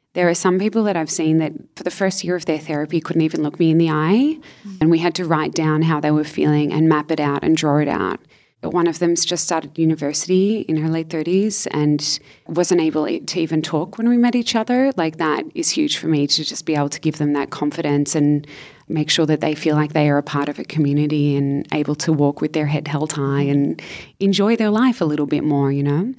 There are some people that I've seen that for the first year of their therapy couldn't even look me in the eye, and we had to write down how they were feeling and map it out and draw it out. But one of them's just started university in her late 30s and wasn't able to even talk when we met each other. Like, that is huge for me, to just be able to give them that confidence and make sure that they feel like they are a part of a community and able to walk with their head held high and enjoy their life a little bit more, you know?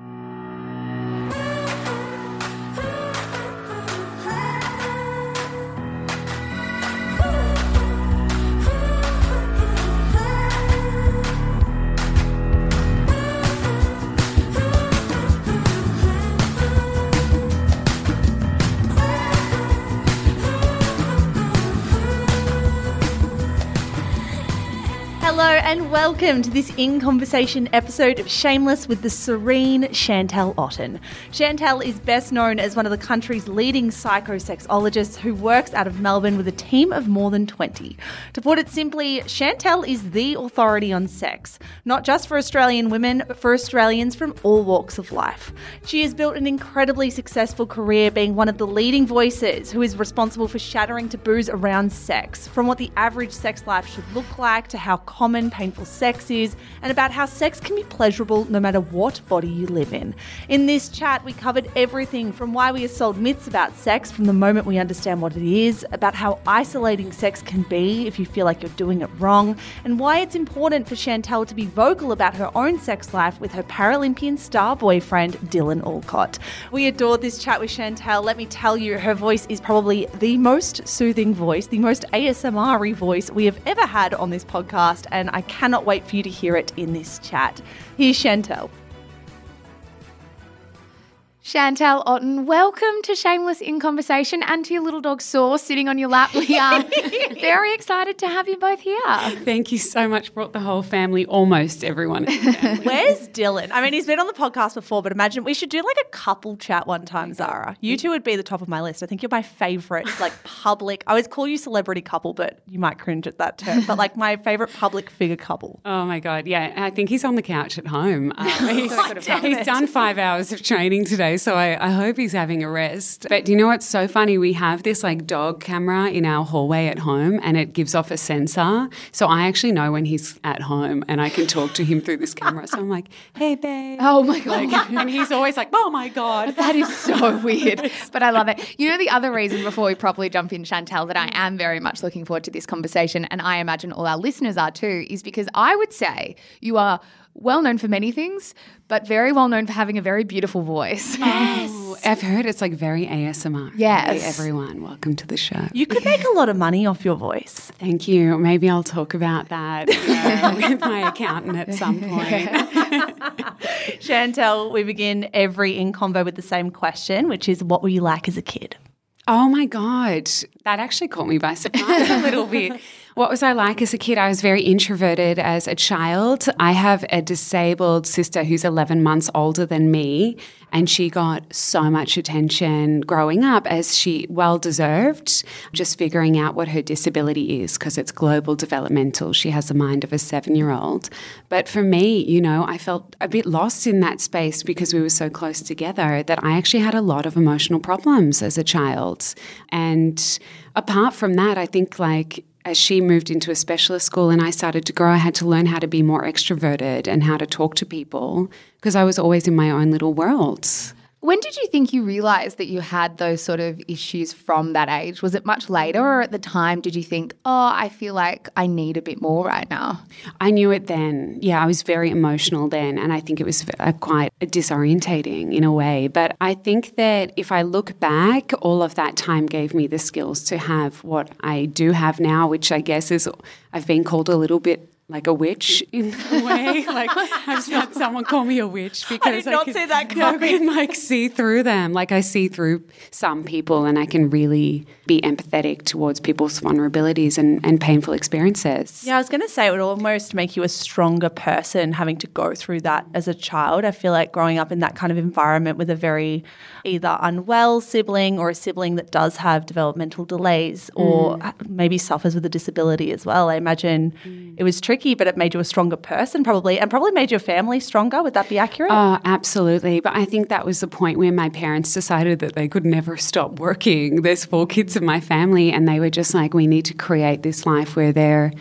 Hello and welcome to this In Conversation episode of Shameless with the serene Chantal Otten. Chantal is best known as one of the country's leading psychosexologists who works out of Melbourne with a team of more than 20. To put it simply, Chantal is the authority on sex, not just for Australian women, but for Australians from all walks of life. She has built an incredibly successful career being one of the leading voices who is responsible for shattering taboos around sex, from what the average sex life should look like to how common painful sex is, and about how sex can be pleasurable no matter what body you live in. In this chat, we covered everything from why we are sold myths about sex from the moment we understand what it is, about how isolating sex can be if you feel like you're doing it wrong, and why it's important for Chantal to be vocal about her own sex life with her Paralympian star boyfriend, Dylan Alcott. We adored this chat with Chantal. Let me tell you, her voice is probably the most soothing voice, the most ASMR-y voice we have ever had on this podcast, and I cannot wait for you to hear it in this chat. Here's Chantal. Chantal Otten, welcome to Shameless in Conversation and to your little dog Saw sitting on your lap. We are very excited to have you both here. Thank you so much. Brought the whole family, almost everyone. Where's Dylan? I mean, he's been on the podcast before, but imagine we should do like a couple chat one time, Zara. You two would be the top of my list. I think you're my favourite, like public. I always call you celebrity couple, but you might cringe at that term. But like my favourite public figure couple. Oh my God, yeah. I think he's on the couch at home. He's done 5 hours of training today. So I hope he's having a rest. But do you know what's so funny? We have this like dog camera in our hallway at home and it gives off a sensor. So I actually know when he's at home and I can talk to him through this camera. So I'm like, hey, babe. Oh my God. And he's always like, oh my God. That is so weird. But I love it. You know, the other reason before we properly jump in, Chantal, that I am very much looking forward to this conversation, and I imagine all our listeners are too, is because I would say you are well known for many things, but very well known for having a very beautiful voice. Yes. Oh, I've heard it's like very ASMR. Yes. Hey, everyone, welcome to the show. You could make a lot of money off your voice. Thank you. Maybe I'll talk about that with my accountant at some point. Chantal, we begin every In Convo with the same question, which is, what were you like as a kid? Oh my God, that actually caught me by surprise a little bit. What was I like as a kid? I was very introverted as a child. I have a disabled sister who's 11 months older than me, and she got so much attention growing up, as she well deserved, just figuring out what her disability is because it's global developmental. She has the mind of a 7-year-old. But for me, you know, I felt a bit lost in that space because we were so close together that I actually had a lot of emotional problems as a child. And apart from that, I think like as she moved into a specialist school and I started to grow, I had to learn how to be more extroverted and how to talk to people because I was always in my own little world. When did you think you realised that you had those sort of issues from that age? Was it much later, or at the time did you think, oh, I feel like I need a bit more right now? I knew it then. Yeah, I was very emotional then, and I think it was quite disorientating in a way. But I think that if I look back, all of that time gave me the skills to have what I do have now, which I guess is I've been called a little bit like a witch in a way. Like I've had someone call me a witch because I did not see that coming. I can like see through them. Like I see through some people and I can really be empathetic towards people's vulnerabilities and painful experiences. Yeah, I was going to say it would almost make you a stronger person having to go through that as a child. I feel like growing up in that kind of environment with a very either unwell sibling or a sibling that does have developmental delays or maybe suffers with a disability as well. I imagine it was tricky, but it made you a stronger person probably, and probably made your family stronger. Would that be accurate? Oh, absolutely. But I think that was the point where my parents decided that they could never stop working. There's 4 kids in my family, and they were just like, we need to create this life where they're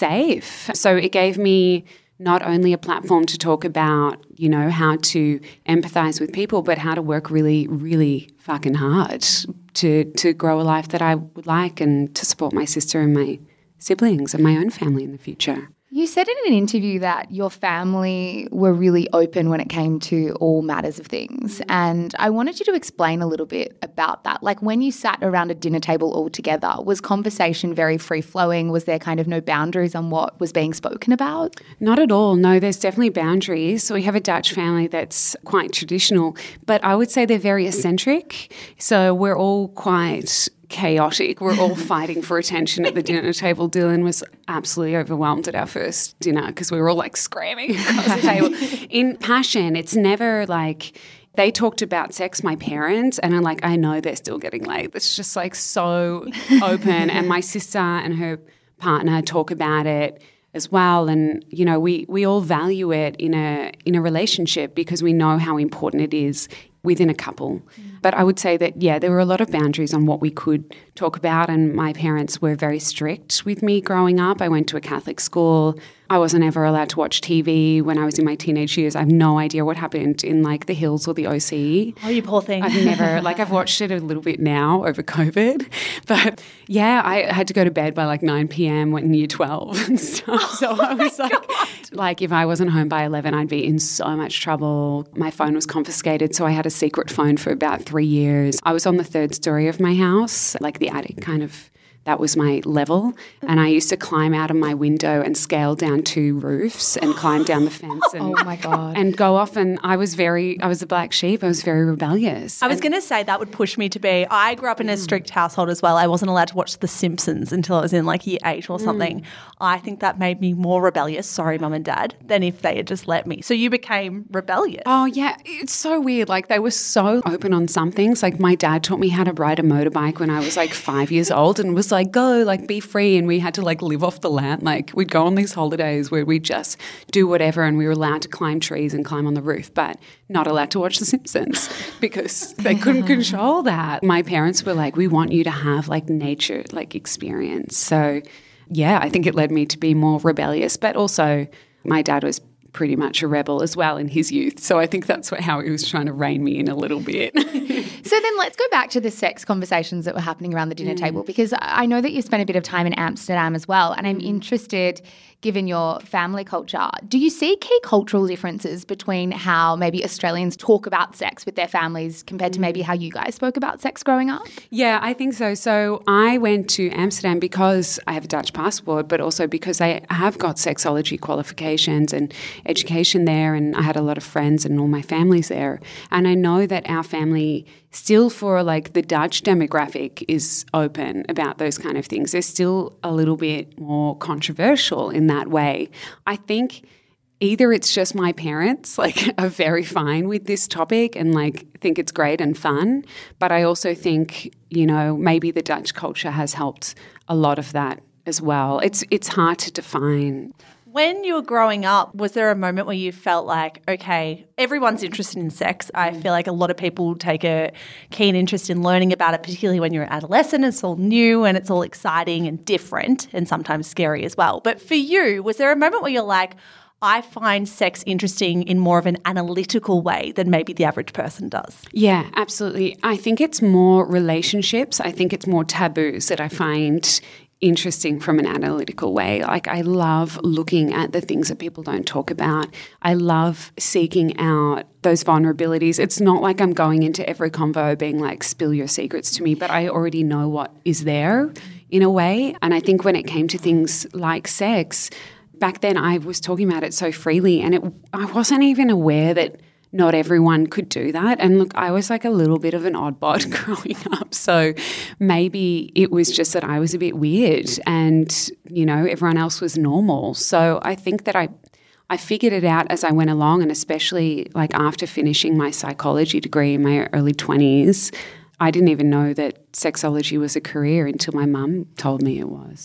safe. So it gave me not only a platform to talk about, you know, how to empathize with people, but how to work really, really fucking hard to grow a life that I would like and to support my sister and my siblings and my own family in the future. You said in an interview that your family were really open when it came to all matters of things. And I wanted you to explain a little bit about that. Like when you sat around a dinner table all together, was conversation very free-flowing? Was there kind of no boundaries on what was being spoken about? Not at all. No, there's definitely boundaries. We have a Dutch family that's quite traditional, but I would say they're very eccentric. So we're all quite chaotic. We're all fighting for attention at the dinner table. Dylan was absolutely overwhelmed at our first dinner because we were all like screaming across the table. In passion, it's never like they talked about sex, my parents, and I'm like, I know they're still getting laid. It's just like so open. And my sister and her partner talk about it as well. And, you know, we all value it in a relationship because we know how important it is within a couple. But I would say that, yeah, there were a lot of boundaries on what we could talk about, and my parents were very strict with me growing up. I went to a Catholic school. I wasn't ever allowed to watch TV when I was in my teenage years. I have no idea what happened in like The Hills or the OC. Oh, you poor thing. I've never, like I've watched it a little bit now over COVID. But yeah, I had to go to bed by like 9 p.m. in year 12 and stuff. So I was like if I wasn't home by 11, I'd be in so much trouble. My phone was confiscated, so I had a secret phone for about 3 years. I was on the 3rd story of my house, like the attic kind of. That was my level. And I used to climb out of my window and scale down 2 roofs and climb down the fence and, oh my God. And go off. And I was the black sheep. I was very rebellious. I was going to say that would push me to be, I grew up in a strict household as well. I wasn't allowed to watch The Simpsons until I was in like year 8 or something. I think that made me more rebellious, sorry mum and dad, than if they had just let me. So you became rebellious. Oh yeah, it's so weird. Like they were so open on some things. Like my dad taught me how to ride a motorbike when I was like 5 years old and was like, go, like be free. And we had to like live off the land. Like we'd go on these holidays where we'd just do whatever, and we were allowed to climb trees and climb on the roof, but not allowed to watch The Simpsons because they couldn't control that. My parents were like, we want you to have like nature, like experience. So yeah, I think it led me to be more rebellious, but also my dad was pretty much a rebel as well in his youth. So I think that's how he was trying to rein me in a little bit. So then let's go back to the sex conversations that were happening around the dinner table, because I know that you spent a bit of time in Amsterdam as well, and I'm interested, given your family culture, do you see key cultural differences between how maybe Australians talk about sex with their families compared to maybe how you guys spoke about sex growing up? Yeah, I think so. So I went to Amsterdam because I have a Dutch passport, but also because I have got sexology qualifications and education there, and I had a lot of friends and all my family's there. And I know that our family still, for like the Dutch demographic, is open about those kind of things. They're still a little bit more controversial in that way. I think either it's just my parents like are very fine with this topic and like think it's great and fun, but I also think, you know, maybe the Dutch culture has helped a lot of that as well. It's hard to define. When you were growing up, was there a moment where you felt like, okay, everyone's interested in sex. I feel like a lot of people take a keen interest in learning about it, particularly when you're an adolescent. It's all new and it's all exciting and different and sometimes scary as well. But for you, was there a moment where you're like, I find sex interesting in more of an analytical way than maybe the average person does? Yeah, absolutely. I think it's more relationships. I think it's more taboos that I find interesting from an analytical way. Like I love looking at the things that people don't talk about. I love seeking out those vulnerabilities. It's not like I'm going into every convo being like, spill your secrets to me, but I already know what is there in a way. And I think when it came to things like sex, back then I was talking about it so freely, and I wasn't even aware that not everyone could do that. And look, I was like a little bit of an oddbot growing up. So maybe it was just that I was a bit weird and, you know, everyone else was normal. So I think that I figured it out as I went along, and especially like after finishing my psychology degree in my early 20s, I didn't even know that sexology was a career until my mum told me it was.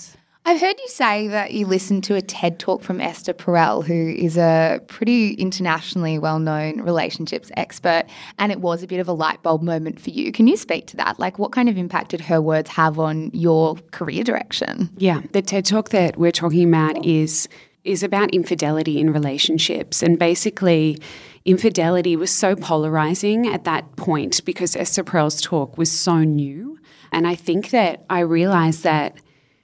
I've heard you say that you listened to a TED Talk from Esther Perel, who is a pretty internationally well-known relationships expert, and it was a bit of a light bulb moment for you. Can you speak to that? Like, what kind of impact did her words have on your career direction? Yeah, the TED Talk that we're talking about is about infidelity in relationships. And basically, infidelity was so polarizing at that point because Esther Perel's talk was so new. And I think that I realized that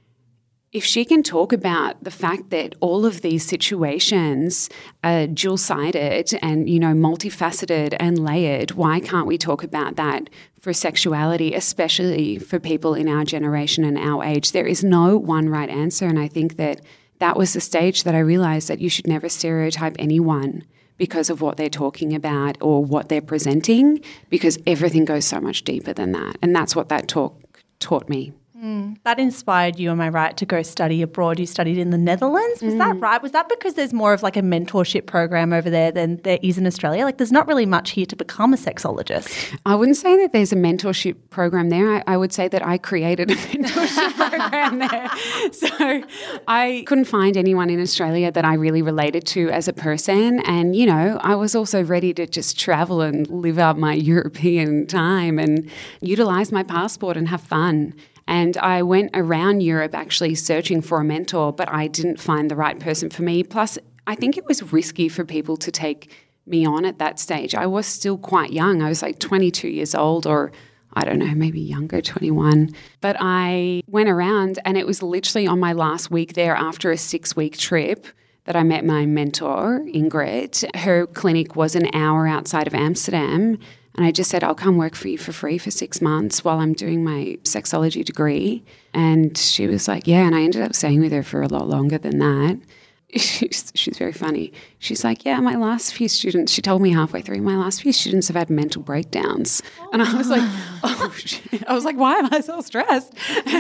if she can talk about the fact that all of these situations are dual-sided and, multifaceted and layered, why can't we talk about that for sexuality, especially for people in our generation and our age? There is no one right answer, and I think that was the stage that I realized that you should never stereotype anyone because of what they're talking about or what they're presenting, because everything goes so much deeper than that. And that's what that talk taught me. That inspired you, am I right, to go study abroad? You studied in the Netherlands. Was that right? Was that because there's more of like a mentorship program over there than there is in Australia? Like there's not really much here to become a sexologist. I wouldn't say that there's a mentorship program there. I would say that I created a mentorship program there. So I couldn't find anyone in Australia that I really related to as a person. And, I was also ready to just travel and live out my European time and utilise my passport and have fun. And I went around Europe actually searching for a mentor, but I didn't find the right person for me. Plus, I think it was risky for people to take me on at that stage. I was still quite young. I was like 22 years old, or I don't know, maybe younger, 21. But I went around, and it was literally on my last week there after a 6-week trip that I met my mentor, Ingrid. Her clinic was an hour outside of Amsterdam. And I just said, I'll come work for you for free for 6 months while I'm doing my sexology degree. And she was like, yeah. And I ended up staying with her for a lot longer than that. She's very funny. She's like, yeah, my last few students, she told me halfway through, my last few students have had mental breakdowns. And I was like, oh, shit. I was like, why am I so stressed?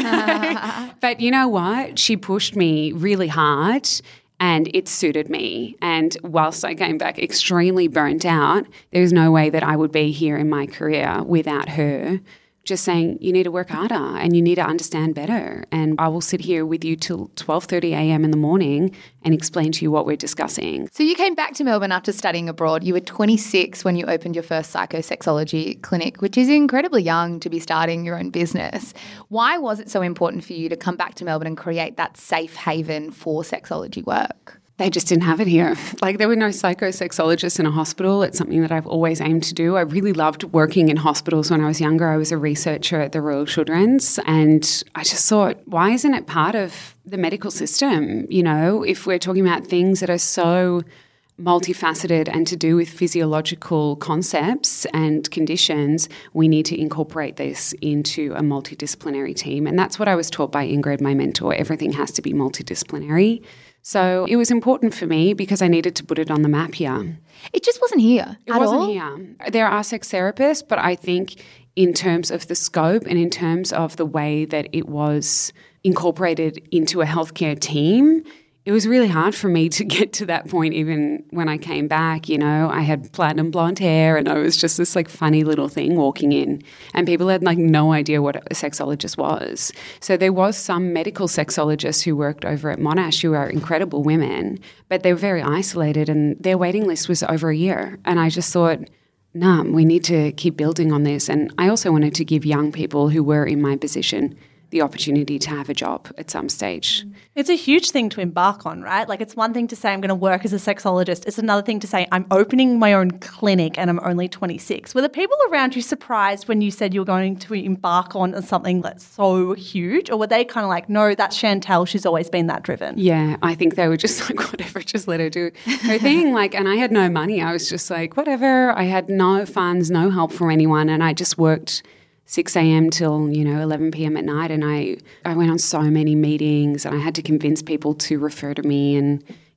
But you know what? She pushed me really hard. And it suited me. And whilst I came back extremely burnt out, there's no way that I would be here in my career without her just saying, you need to work harder and you need to understand better. And I will sit here with you till 12:30 a.m. in the morning and explain to you what we're discussing. So you came back to Melbourne after studying abroad. You were 26 when you opened your first psychosexology clinic, which is incredibly young to be starting your own business. Why was it so important for you to come back to Melbourne and create that safe haven for sexology work? They just didn't have it here. Like there were no psychosexologists in a hospital. It's something that I've always aimed to do. I really loved working in hospitals when I was younger. I was a researcher at the Royal Children's, and I just thought, why isn't it part of the medical system? If we're talking about things that are so multifaceted and to do with physiological concepts and conditions, we need to incorporate this into a multidisciplinary team. And that's what I was taught by Ingrid, my mentor. Everything has to be multidisciplinary. So it was important for me because I needed to put it on the map here. It just wasn't here at all? It wasn't here. There are sex therapists, but I think in terms of the scope and in terms of the way that it was incorporated into a healthcare team, it was really hard for me to get to that point even when I came back. I had platinum blonde hair and I was just this like funny little thing walking in, and people had like no idea what a sexologist was. So there was some medical sexologists who worked over at Monash who are incredible women, but they were very isolated and their waiting list was over a year. And I just thought, nah, we need to keep building on this. And I also wanted to give young people who were in my position the opportunity to have a job at some stage. It's a huge thing to embark on, right? Like it's one thing to say I'm going to work as a sexologist. It's another thing to say I'm opening my own clinic and I'm only 26. Were the people around you surprised when you said you were going to embark on something that's so huge? Or were they kind of like, no, that's Chantel, she's always been that driven? Yeah, I think they were just like, whatever, just let her do her thing. And I had no money. I was just like, whatever. I had no funds, no help from anyone. And I just worked 6 a.m. till, 11 p.m. at night. And I went on so many meetings and I had to convince people to refer to me. And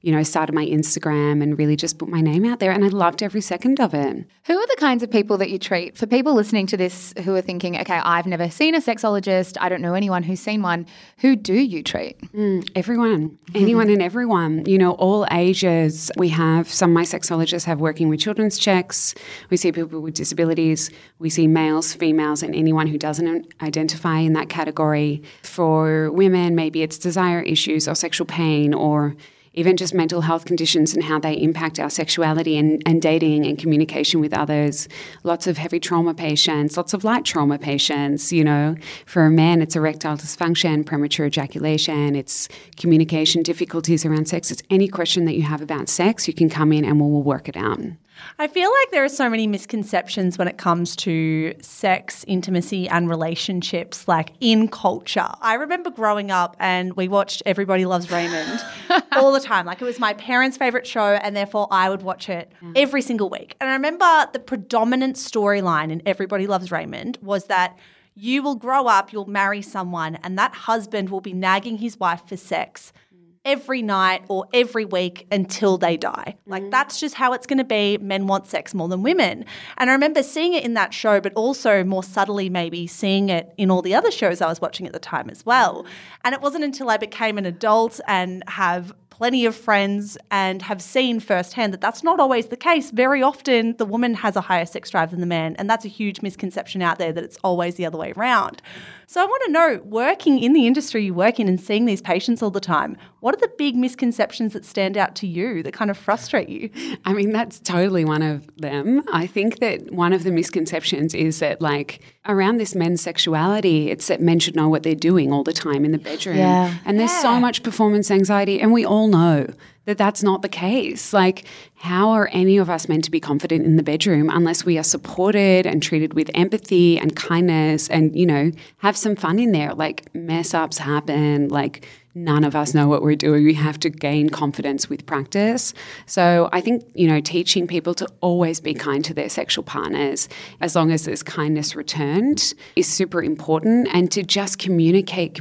started my Instagram and really just put my name out there. And I loved every second of it. Who are the kinds of people that you treat? For people listening to this who are thinking, okay, I've never seen a sexologist, I don't know anyone who's seen one, who do you treat? Everyone, anyone and everyone, all ages. We have some of my sexologists have working with children's checks. We see people with disabilities. We see males, females, and anyone who doesn't identify in that category. For women, maybe it's desire issues or sexual pain or even just mental health conditions and how they impact our sexuality and dating and communication with others. Lots of heavy trauma patients, lots of light trauma patients, For a man, it's erectile dysfunction, premature ejaculation, it's communication difficulties around sex. It's any question that you have about sex, you can come in and we'll work it out. I feel like there are so many misconceptions when it comes to sex, intimacy and relationships, like in culture. I remember growing up and we watched Everybody Loves Raymond all the time. Like it was my parents' favourite show and therefore I would watch it every single week. And I remember the predominant storyline in Everybody Loves Raymond was that you will grow up, you'll marry someone and that husband will be nagging his wife for sex every night or every week until they die. Like that's just how it's going to be. Men want sex more than women. And I remember seeing it in that show, but also more subtly maybe seeing it in all the other shows I was watching at the time as well. And it wasn't until I became an adult and have plenty of friends and have seen firsthand that that's not always the case. Very often the woman has a higher sex drive than the man, and that's a huge misconception out there that it's always the other way around. So I want to know, working in the industry you work in and seeing these patients all the time, what are the big misconceptions that stand out to you that kind of frustrate you? I mean, that's totally one of them. I think that one of the misconceptions is that around this men's sexuality, it's that men should know what they're doing all the time in the bedroom. Yeah. And there's so much performance anxiety and we all know that that's not the case. How are any of us meant to be confident in the bedroom unless we are supported and treated with empathy and kindness and, have some fun in there? Mess ups happen, none of us know what we're doing. We have to gain confidence with practice. So I think, teaching people to always be kind to their sexual partners as long as there's kindness returned is super important, and to just communicate.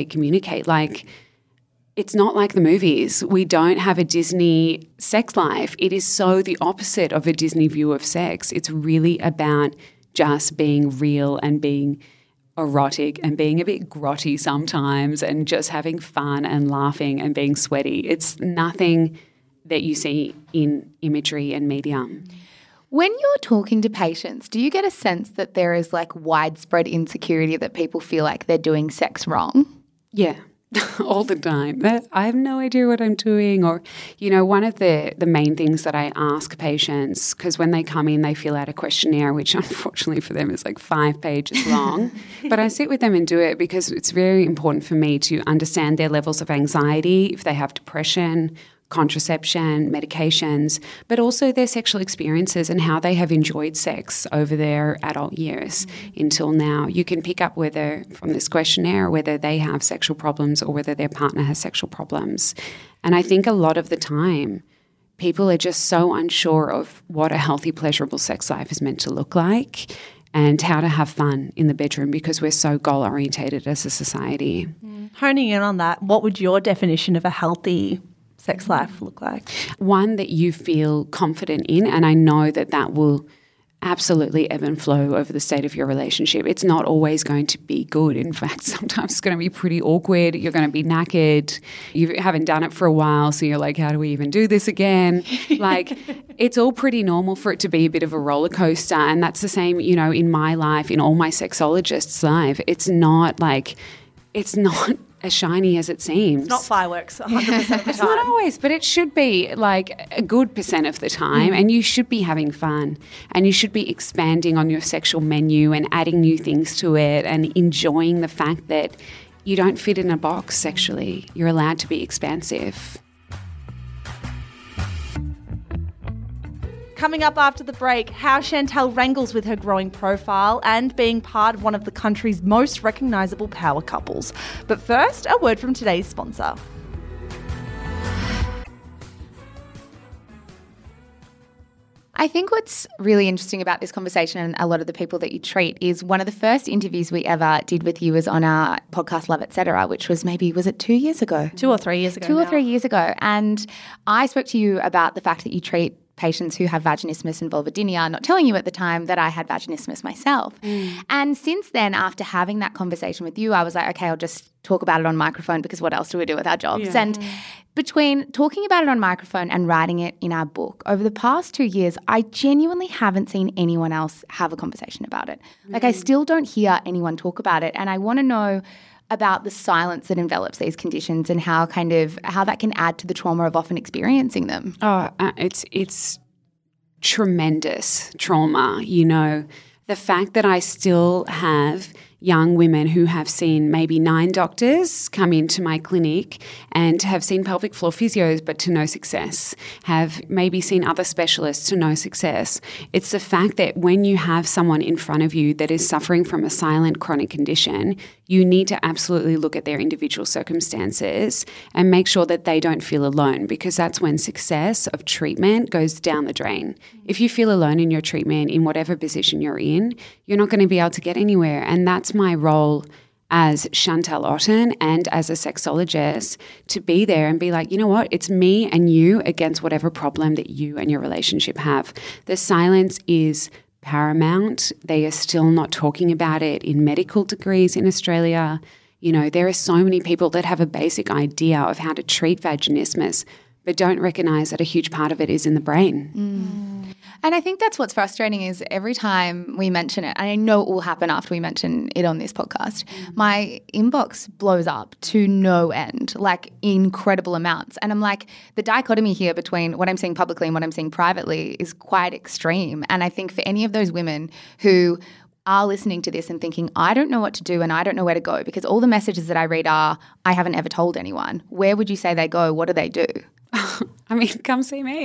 It's not like the movies. We don't have a Disney sex life. It is so the opposite of a Disney view of sex. It's really about just being real and being erotic and being a bit grotty sometimes and just having fun and laughing and being sweaty. It's nothing that you see in imagery and media. When you're talking to patients, do you get a sense that there is widespread insecurity that people feel like they're doing sex wrong? Yeah. All the time. I have no idea what I'm doing. Or, one of the main things that I ask patients, because when they come in, they fill out a questionnaire, which unfortunately for them is 5 pages long. But I sit with them and do it because it's very important for me to understand their levels of anxiety, if they have depression, contraception, medications, but also their sexual experiences and how they have enjoyed sex over their adult years until now. You can pick up whether from this questionnaire whether they have sexual problems or whether their partner has sexual problems. And I think a lot of the time people are just so unsure of what a healthy, pleasurable sex life is meant to look like and how to have fun in the bedroom because we're so goal-orientated as a society. Honing in on that, what would your definition of a healthy sex life look like? One that you feel confident in, and I know that will absolutely ebb and flow over the state of your relationship. It's not always going to be good. In fact, sometimes it's going to be pretty awkward. You're going to be knackered. You haven't done it for a while, so you're like, how do we even do this again? It's all pretty normal for it to be a bit of a roller coaster, and that's the same, in my life, in all my sexologists' life. It's not as shiny as it seems. It's not fireworks 100% of the time. It's not always, but it should be a good % of the time, and you should be having fun, and you should be expanding on your sexual menu and adding new things to it and enjoying the fact that you don't fit in a box sexually. You're allowed to be expansive. Coming up after the break, how Chantel wrangles with her growing profile and being part of one of the country's most recognisable power couples. But first, a word from today's sponsor. I think what's really interesting about this conversation and a lot of the people that you treat is one of the first interviews we ever did with you was on our podcast Love Etc., which was was it 2 years ago? 2 or 3 years ago. 2 or 3 years ago. And I spoke to you about the fact that you treat patients who have vaginismus and vulvodynia, not telling you at the time that I had vaginismus myself. And since then, after having that conversation with you, I was like, okay, I'll just talk about it on microphone because what else do we do with our jobs? Yeah. And between talking about it on microphone and writing it in our book, over the past 2 years, I genuinely haven't seen anyone else have a conversation about it. Like, I still don't hear anyone talk about it. And I want to know about the silence that envelops these conditions and how that can add to the trauma of often experiencing them. It's tremendous trauma, you know. The fact that I still have young women who have seen maybe 9 doctors come into my clinic and have seen pelvic floor physios but to no success, have maybe seen other specialists to no success. It's the fact that when you have someone in front of you that is suffering from a silent chronic condition, you need to absolutely look at their individual circumstances and make sure that they don't feel alone, because that's when success of treatment goes down the drain. If you feel alone in your treatment, in whatever position you're in, you're not going to be able to get anywhere. And that's my role as Chantal Otten and as a sexologist, to be there and be like, you know what, it's me and you against whatever problem that you and your relationship have. The silence is paramount. They are still not talking about it in medical degrees in Australia. You know, there are so many people that have a basic idea of how to treat vaginismus, but don't recognise that a huge part of it is in the brain. And I think that's what's frustrating is every time we mention it, and I know it will happen after we mention it on this podcast, my inbox blows up to no end, like incredible amounts. And I'm like, the dichotomy here between what I'm saying publicly and what I'm saying privately is quite extreme. And I think for any of those women who are listening to this and thinking, I don't know what to do and I don't know where to go, because all the messages that I read are, I haven't ever told anyone. Where would you say they go? What do they do? I mean, come see me.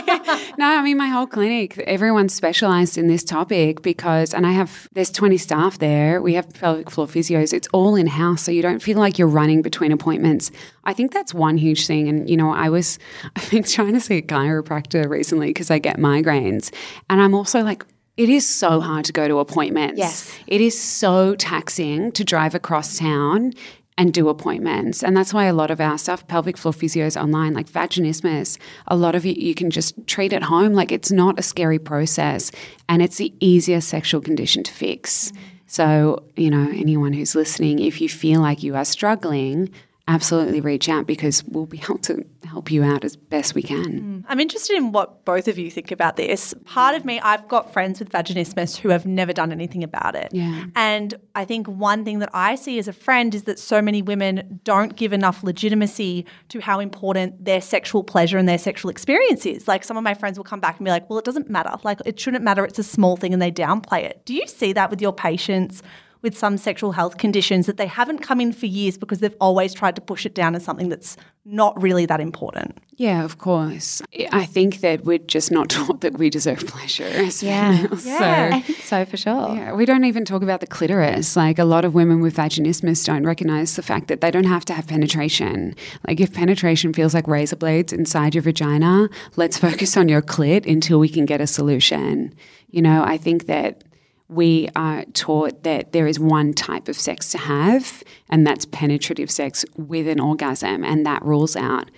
My whole clinic, everyone's specialised in this topic because, there's 20 staff there. We have pelvic floor physios. It's all in-house, so you don't feel like you're running between appointments. I think that's one huge thing. And, you know, I've been trying to see a chiropractor recently because I get migraines. And I'm also like, it is so hard to go to appointments. Yes. It is so taxing to drive across town and do appointments. And that's why a lot of our stuff, pelvic floor physios online, like vaginismus, a lot of it you can just treat at home. Like, it's not a scary process and it's the easiest sexual condition to fix. So, you know, anyone who's listening, if you feel like you are struggling, absolutely reach out because we'll be able to help you out as best we can. I'm interested in what both of you think about this. Part of me, I've got friends with vaginismus who have never done anything about it. Yeah. And I think one thing that I see as a friend is that so many women don't give enough legitimacy to how important their sexual pleasure and their sexual experience is. Like, some of my friends will come back and be like, well, it doesn't matter. Like, it shouldn't matter. It's a small thing, and they downplay it. Do you see that with your patients with some sexual health conditions, that they haven't come in for years because they've always tried to push it down as something that's not really that important? Yeah, of course. I think that we're just not taught that we deserve pleasure as Yeah. females. Yeah. I think so, for sure. Yeah, we don't even talk about the clitoris. Like, a lot of women with vaginismus don't recognise the fact that they don't have to have penetration. Like, if penetration feels like razor blades inside your vagina, let's focus on your clit until we can get a solution. You know, I think that we are taught that there is one type of sex to have, and that's penetrative sex with an orgasm, and that rules out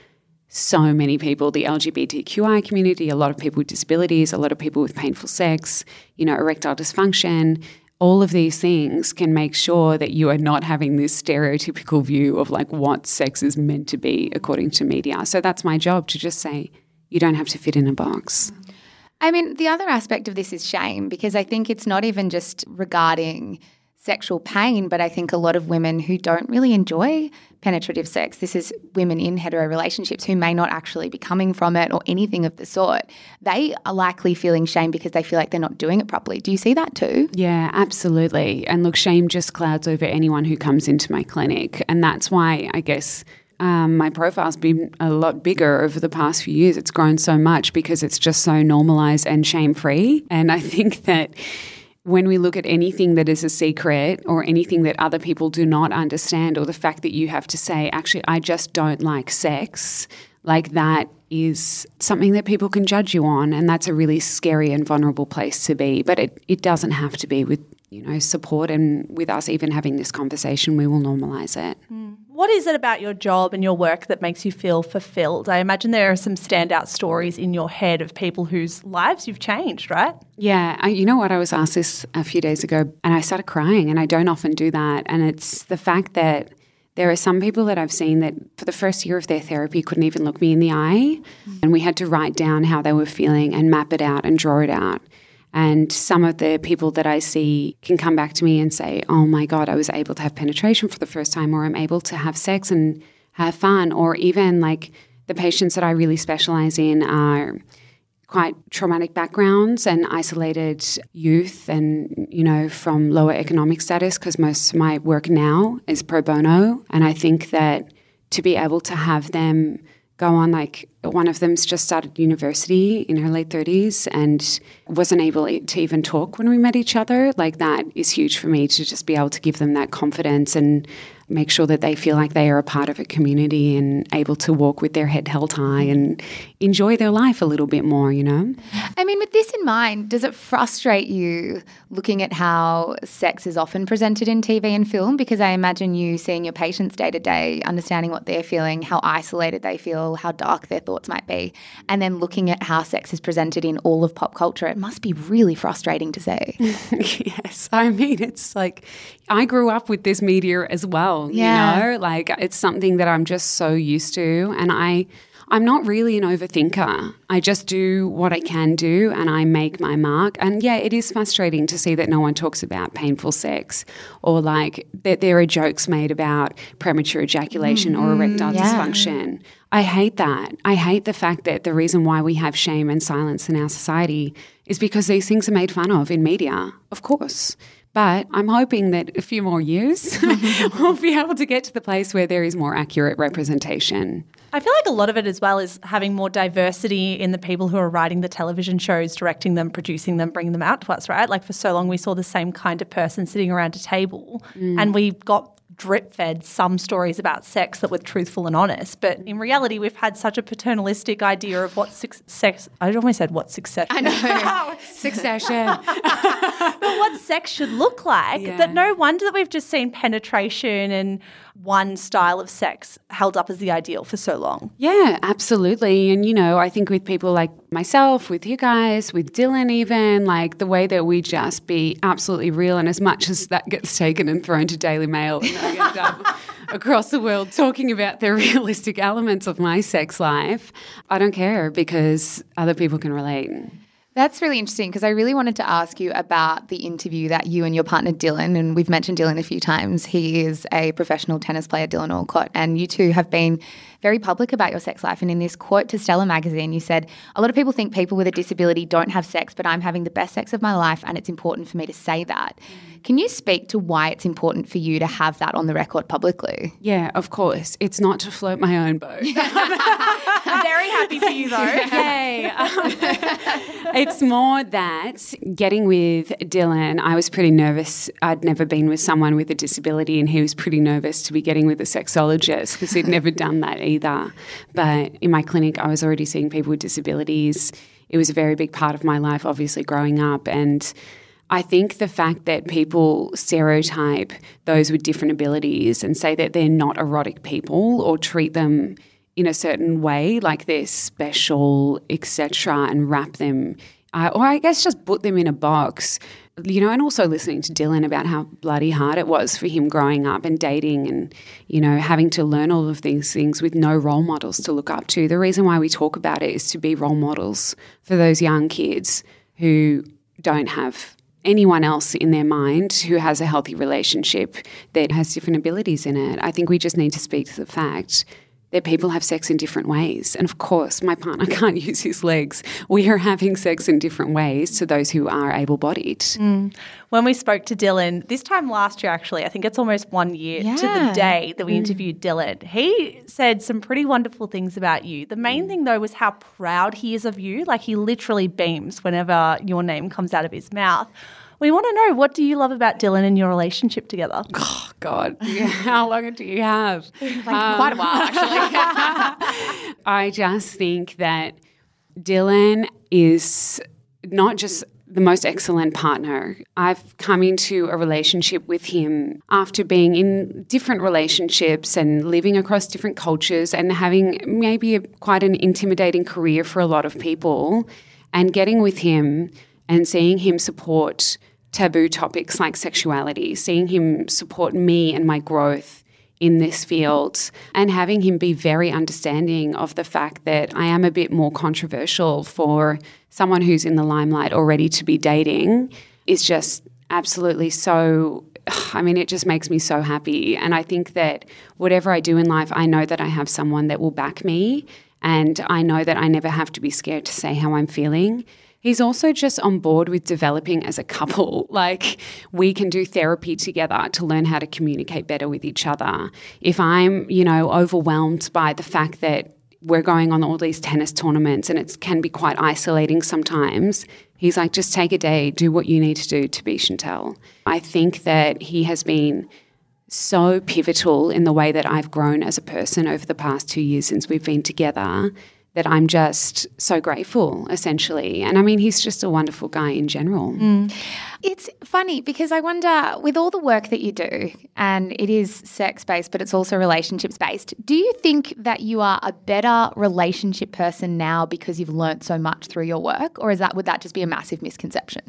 so many people, the LGBTQI community, a lot of people with disabilities, a lot of people with painful sex, you know, erectile dysfunction. All of these things can make sure that you are not having this stereotypical view of like what sex is meant to be according to media. So that's my job, to just say you don't have to fit in a box. I mean, the other aspect of this is shame, because I think it's not even just regarding sexual pain, but I think a lot of women who don't really enjoy penetrative sex, this is women in hetero relationships who may not actually be coming from it or anything of the sort, they are likely feeling shame because they feel like they're not doing it properly. Do you see that too? Yeah, absolutely. And look, shame just clouds over anyone who comes into my clinic. And that's why I guess my profile's been a lot bigger over the past few years. It's grown so much because it's just so normalized and shame-free. And I think that when we look at anything that is a secret or anything that other people do not understand, or the fact that you have to say, actually, I just don't like sex, like that is something that people can judge you on, and that's a really scary and vulnerable place to be. But it doesn't have to be. With support and with us even having this conversation, we will normalise it. What is it about your job and your work that makes you feel fulfilled? I imagine there are some standout stories in your head of people whose lives you've changed, right? Yeah. You know what? I was asked this a few days ago and I started crying, and I don't often do that. And it's the fact that there are some people that I've seen that for the first year of their therapy couldn't even look me in the eye, and we had to write down how they were feeling and map it out and draw it out. And some of the people that I see can come back to me and say, oh my God, I was able to have penetration for the first time, or I'm able to have sex and have fun. Or even like the patients that I really specialize in are quite traumatic backgrounds and isolated youth and, from lower economic status, because most of my work now is pro bono. And I think that to be able to have them go on, like one of them's just started university in her late 30s and wasn't able to even talk when we met each other. Like that is huge for me, to just be able to give them that confidence and make sure that they feel like they are a part of a community and able to walk with their head held high and enjoy their life a little bit more, I mean, with this in mind, does it frustrate you looking at how sex is often presented in TV and film? Because I imagine you seeing your patients day to day, understanding what they're feeling, how isolated they feel, how dark their thoughts might be, and then looking at how sex is presented in all of pop culture. It must be really frustrating to see. Yes. I mean, it's like I grew up with this media as well, Like it's something that I'm just so used to, and I'm not really an overthinker. I just do what I can do and I make my mark. And yeah, it is frustrating to see that no one talks about painful sex, or like that there are jokes made about premature ejaculation or erectile dysfunction. I hate that. I hate the fact that the reason why we have shame and silence in our society is because these things are made fun of in media, of course. But I'm hoping that a few more years we'll be able to get to the place where there is more accurate representation. I feel like a lot of it as well is having more diversity in the people who are writing the television shows, directing them, producing them, bringing them out to us, right? Like for so long we saw the same kind of person sitting around a table and we got drip-fed some stories about sex that were truthful and honest. But in reality, we've had such a paternalistic idea of what sex – I almost said what succession. I know. Succession. But what sex should look like, that no wonder that we've just seen penetration and one style of sex held up as the ideal for so long. Yeah, absolutely. And, I think with people like myself, with you guys, with Dylan even, like the way that we just be absolutely real, and as much as that gets taken and thrown to Daily Mail and I end up across the world talking about the realistic elements of my sex life, I don't care because other people can relate. That's really interesting, because I really wanted to ask you about the interview that you and your partner Dylan, and we've mentioned Dylan a few times, he is a professional tennis player, Dylan Alcott, and you two have been very public about your sex life. And in this quote to Stella magazine, you said, "A lot of people think people with a disability don't have sex, but I'm having the best sex of my life and it's important for me to say that." Can you speak to why it's important for you to have that on the record publicly? Yeah, of course. It's not to float my own boat. I'm very happy for you though. Yay. It's more that getting with Dylan, I was pretty nervous. I'd never been with someone with a disability, and he was pretty nervous to be getting with a sexologist because he'd never done that either. But in my clinic, I was already seeing people with disabilities. It was a very big part of my life, obviously, growing up. And I think the fact that people stereotype those with different abilities and say that they're not erotic people or treat them in a certain way, like they're special, etc., and wrap them, or I guess just put them in a box, and also listening to Dylan about how bloody hard it was for him growing up and dating and, having to learn all of these things with no role models to look up to. The reason why we talk about it is to be role models for those young kids who don't have anyone else in their mind who has a healthy relationship that has different abilities in it. I think we just need to speak to the fact that people have sex in different ways. And of course, my partner can't use his legs. We are having sex in different ways to those who are able-bodied. When we spoke to Dylan, this time last year actually, I think it's almost 1 year to the day that we interviewed Dylan, he said some pretty wonderful things about you. The main thing though was how proud he is of you. Like he literally beams whenever your name comes out of his mouth. We want to know, what do you love about Dylan and your relationship together? Oh, God. Yeah, how long do you have? Quite a while, actually. I just think that Dylan is not just the most excellent partner. I've come into a relationship with him after being in different relationships and living across different cultures and having maybe quite an intimidating career for a lot of people, and getting with him and seeing him support taboo topics like sexuality, seeing him support me and my growth in this field, and having him be very understanding of the fact that I am a bit more controversial for someone who's in the limelight already to be dating is just absolutely so, I mean, it just makes me so happy. And I think that whatever I do in life, I know that I have someone that will back me, and I know that I never have to be scared to say how I'm feeling. He's also just on board with developing as a couple. Like, we can do therapy together to learn how to communicate better with each other. If I'm, overwhelmed by the fact that we're going on all these tennis tournaments and it can be quite isolating sometimes, he's like, just take a day, do what you need to do to be Chantel. I think that he has been so pivotal in the way that I've grown as a person over the past 2 years since we've been together, that I'm just so grateful, essentially. And I mean, he's just a wonderful guy in general. It's funny because I wonder, with all the work that you do, and it is sex-based, but it's also relationships-based, do you think that you are a better relationship person now because you've learnt so much through your work? Or would that just be a massive misconception?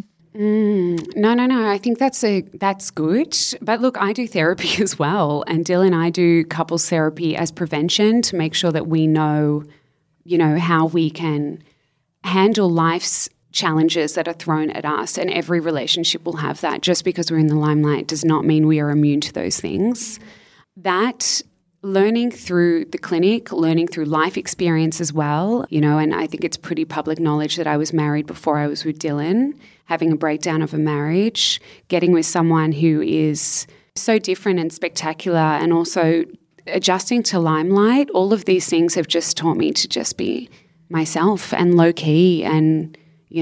No. I think that's good. But look, I do therapy as well. And Dylan and I do couples therapy as prevention to make sure that we know how we can handle life's challenges that are thrown at us. And every relationship will have that. Just because we're in the limelight does not mean we are immune to those things. That learning through the clinic, learning through life experience as well, and I think it's pretty public knowledge that I was married before I was with Dylan, having a breakdown of a marriage, getting with someone who is so different and spectacular, and also adjusting to limelight. All of these things have just taught me to just be myself and low key, and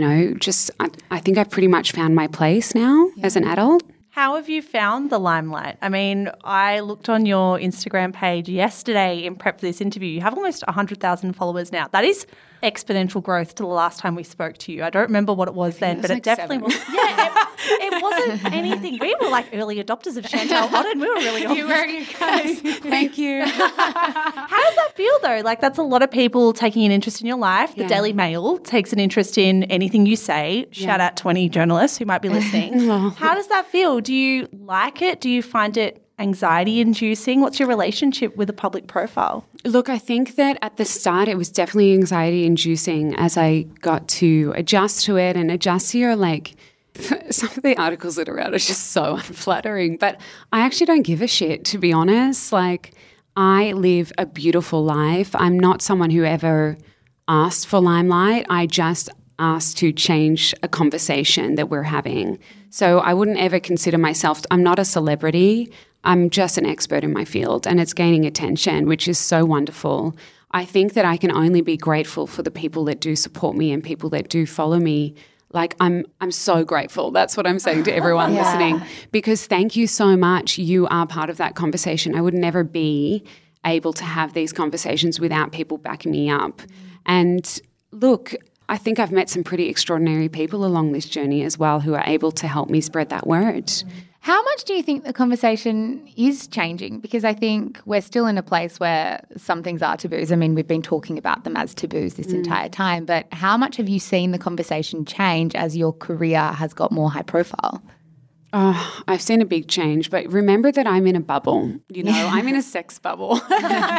I think I've pretty much found my place now as an adult. How have you found the limelight? I mean, I looked on your Instagram page yesterday in prep for this interview. You have almost 100,000 followers now. That is exponential growth to the last time we spoke to you. I don't remember what it was then, but it definitely was. Yeah, it wasn't anything. We were like early adopters of Chantel Otten. We were really You were, you guys. Thank you. How does that feel though? Like, that's a lot of people taking an interest in your life. The Daily Mail takes an interest in anything you say. Shout out to any journalists who might be listening. How does that feel? Do you like it? Do you find it anxiety inducing? What's your relationship with a public profile? Look, I think that at the start it was definitely anxiety inducing as I got to adjust to it and adjust to your some of the articles that are out are just so unflattering, but I actually don't give a shit, to be honest. I live a beautiful life. I'm not someone who ever asked for limelight. I just asked to change a conversation that we're having. So I wouldn't ever consider myself, I'm not a celebrity. I'm just an expert in my field, and it's gaining attention, which is so wonderful. I think that I can only be grateful for the people that do support me and people that do follow me. I'm so grateful. That's what I'm saying to everyone listening, because thank you so much. You are part of that conversation. I would never be able to have these conversations without people backing me up. And look, I think I've met some pretty extraordinary people along this journey as well who are able to help me spread that word. How much do you think the conversation is changing? Because I think we're still in a place where some things are taboos. I mean, we've been talking about them as taboos this entire time, but how much have you seen the conversation change as your career has got more high profile? Oh, I've seen a big change, but remember that I'm in a bubble. I'm in a sex bubble. What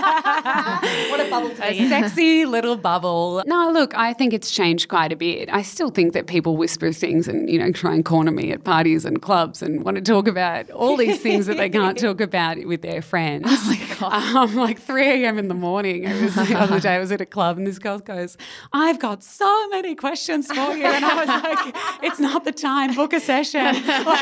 a bubble to be in. A sexy little bubble. No, look, I think it's changed quite a bit. I still think that people whisper things and, try and corner me at parties and clubs and want to talk about all these things that they can't talk about with their friends. Oh, my God. Like 3 a.m. in the morning. The other day I was at a club and this girl goes, I've got so many questions for you. And I was like, it's not the time. Book a session.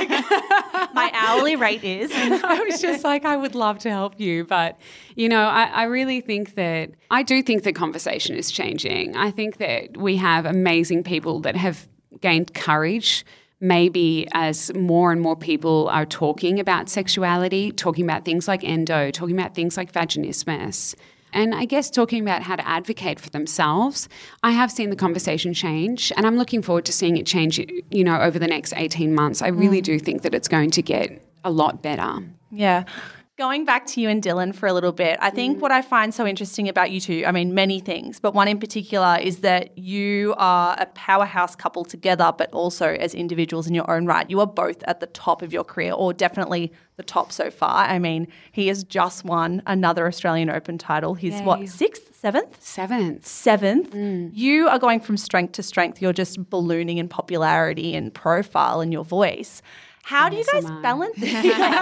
My hourly rate is. I was just like, I would love to help you. But, I really think that I do think the conversation is changing. I think that we have amazing people that have gained courage maybe as more and more people are talking about sexuality, talking about things like endo, talking about things like vaginismus, and I guess talking about how to advocate for themselves, I have seen the conversation change, and I'm looking forward to seeing it change, over the next 18 months. I really do think that it's going to get a lot better. Yeah. Going back to you and Dylan for a little bit, I think what I find so interesting about you two, I mean, many things, but one in particular is that you are a powerhouse couple together, but also as individuals in your own right. You are both at the top of your career, or definitely the top so far. I mean, he has just won another Australian Open title. He's sixth, seventh? Seventh. You are going from strength to strength. You're just ballooning in popularity and profile and your voice. How do you guys balance it's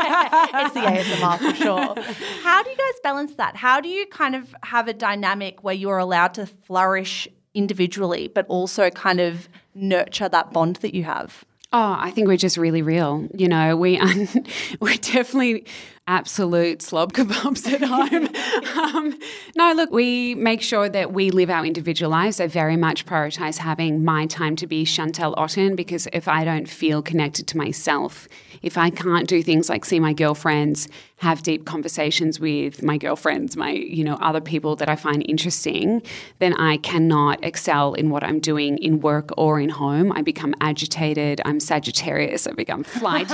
the ASMR for sure. How do you guys balance that? How do you kind of have a dynamic where you're allowed to flourish individually but also kind of nurture that bond that you have? Oh, I think we're just really real. We're definitely absolute slob kebabs at home. No, look, we make sure that we live our individual lives. I very much prioritise having my time to be Chantel Otten, because if I don't feel connected to myself, if I can't do things like see my girlfriends, have deep conversations with my girlfriends, my, other people that I find interesting, then I cannot excel in what I'm doing in work or in home. I become agitated. I'm Sagittarius. I become flighty,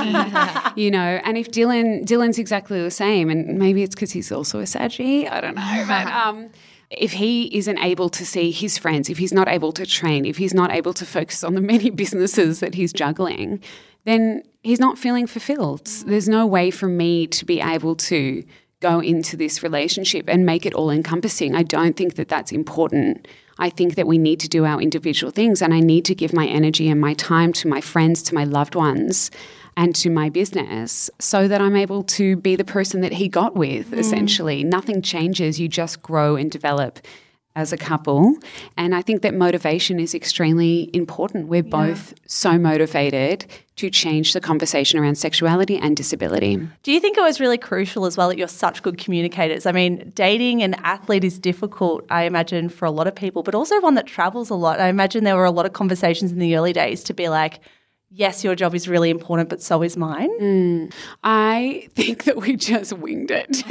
and if Dylan's exactly the same, and maybe it's because he's also a Saggy, I don't know, but if he isn't able to see his friends, if he's not able to train, if he's not able to focus on the many businesses that he's juggling, then he's not feeling fulfilled. There's no way for me to be able to go into this relationship and make it all encompassing. I don't think that that's important. I think that we need to do our individual things, and I need to give my energy and my time to my friends, to my loved ones, and to my business, so that I'm able to be the person that he got with, essentially. Nothing changes. You just grow and develop as a couple. And I think that motivation is extremely important. We're both so motivated to change the conversation around sexuality and disability. Do you think it was really crucial as well that you're such good communicators? I mean, dating an athlete is difficult, I imagine, for a lot of people, but also one that travels a lot. I imagine there were a lot of conversations in the early days to be like, yes, your job is really important, but so is mine. I think that we just winged it.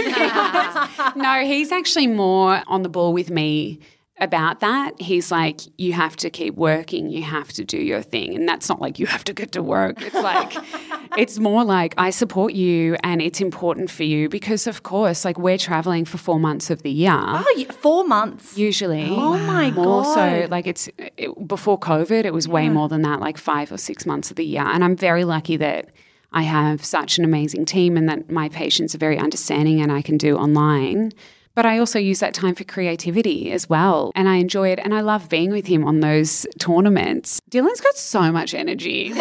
No, he's actually more on the ball with me about that. He's like, you have to keep working, you have to do your thing. And that's not like you have to get to work. It's like, it's more like I support you and it's important for you because, of course, like we're traveling for 4 months of the year. Oh, yeah, 4 months? Usually. Oh, my God. More so, like before COVID, it was way more than that, like 5 or 6 months of the year. And I'm very lucky that I have such an amazing team and that my patients are very understanding and I can do online. But I also use that time for creativity as well. And I enjoy it. And I love being with him on those tournaments. Dylan's got so much energy.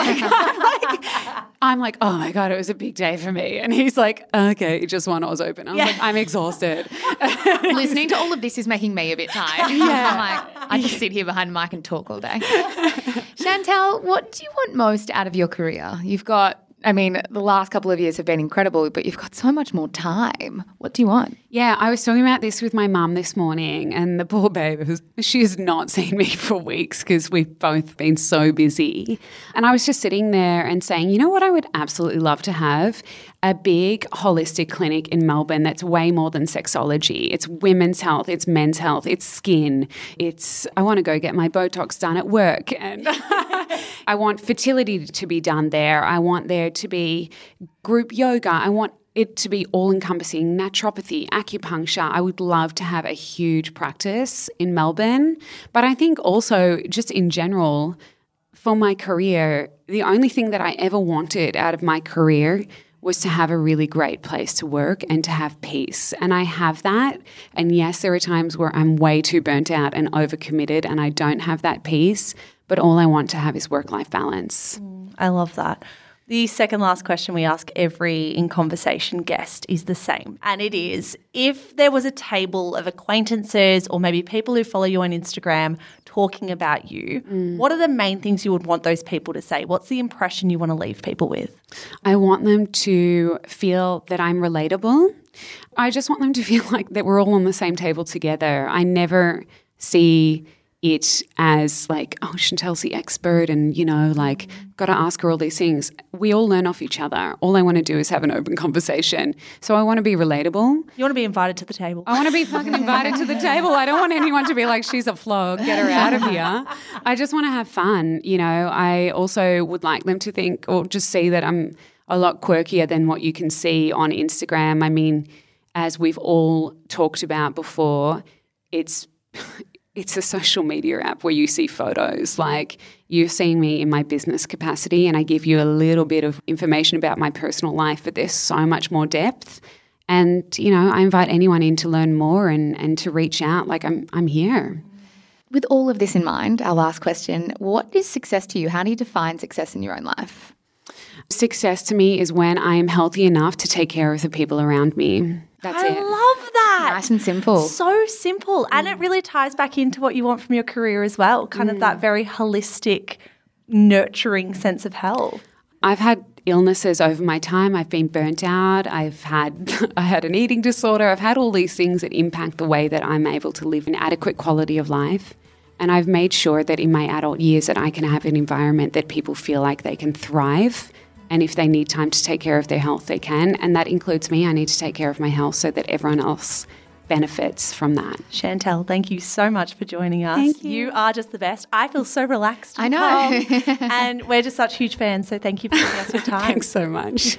I'm like, oh my God, it was a big day for me. And he's like, okay, you just won Oz Open. I was like, I'm exhausted. Listening to all of this is making me a bit tired. I'm like, I just sit here behind the mic and talk all day. Chantel, what do you want most out of your career? You've got, I mean, the last couple of years have been incredible, but you've got so much more time. What do you want? Yeah, I was talking about this with my mum this morning, and the poor babe, she has not seen me for weeks because we've both been so busy. And I was just sitting there and saying, you know what I would absolutely love to have? A big holistic clinic in Melbourne that's way more than sexology. It's women's health, it's men's health, it's skin. I want to go get my Botox done at work, and I want fertility to be done there. I want there to be group yoga. I want it to be all-encompassing, naturopathy, acupuncture. I would love to have a huge practice in Melbourne. But I think also just in general, for my career, the only thing that I ever wanted out of my career was to have a really great place to work and to have peace. And I have that. And yes, there are times where I'm way too burnt out and overcommitted and I don't have that peace. But all I want to have is work-life balance. I love that. The second last question we ask every In Conversation guest is the same. And it is, if there was a table of acquaintances or maybe people who follow you on Instagram talking about you, what are the main things you would want those people to say? What's the impression you want to leave people with? I want them to feel that I'm relatable. I just want them to feel like that we're all on the same table together. I never see it as like, oh, Chantel's the expert and, like, got to ask her all these things. We all learn off each other. All I want to do is have an open conversation. So I want to be relatable. You want to be invited to the table. I want to be fucking invited to the table. I don't want anyone to be like, she's a flog, get her out of here. I just want to have fun. I also would like them to think or just see that I'm a lot quirkier than what you can see on Instagram. I mean, as we've all talked about before, it's a social media app where you see photos. Like, you're seeing me in my business capacity and I give you a little bit of information about my personal life, but there's so much more depth. And, I invite anyone in to learn more and to reach out. Like, I'm here. With all of this in mind, our last question, what is success to you? How do you define success in your own life? Success to me is when I am healthy enough to take care of the people around me. That's it. I love that. Nice and simple. So simple. And it really ties back into what you want from your career as well, kind of that very holistic, nurturing sense of health. I've had illnesses over my time. I've been burnt out. I had an eating disorder. I've had all these things that impact the way that I'm able to live an adequate quality of life. And I've made sure that in my adult years that I can have an environment that people feel like they can thrive. And if they need time to take care of their health, they can. And that includes me. I need to take care of my health so that everyone else benefits from that. Chantel, thank you so much for joining us. Thank you. You are just the best. I feel so relaxed. I know. And we're just such huge fans. So thank you for giving us your time. Thanks so much.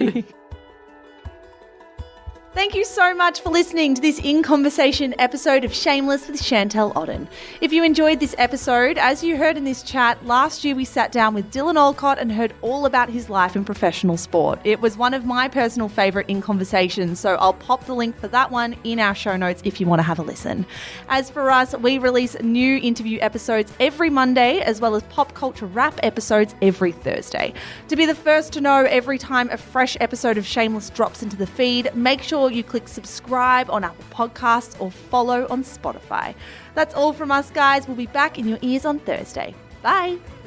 Thank you so much for listening to this In Conversation episode of Shameless with Chantel Otten. If you enjoyed this episode, as you heard in this chat, last year we sat down with Dylan Olcott and heard all about his life in professional sport. It was one of my personal favourite In Conversations, so I'll pop the link for that one in our show notes if you want to have a listen. As for us, we release new interview episodes every Monday, as well as pop culture wrap episodes every Thursday. To be the first to know every time a fresh episode of Shameless drops into the feed, make sure you click subscribe on Apple Podcasts or follow on Spotify. That's all from us, guys. We'll be back in your ears on Thursday. Bye.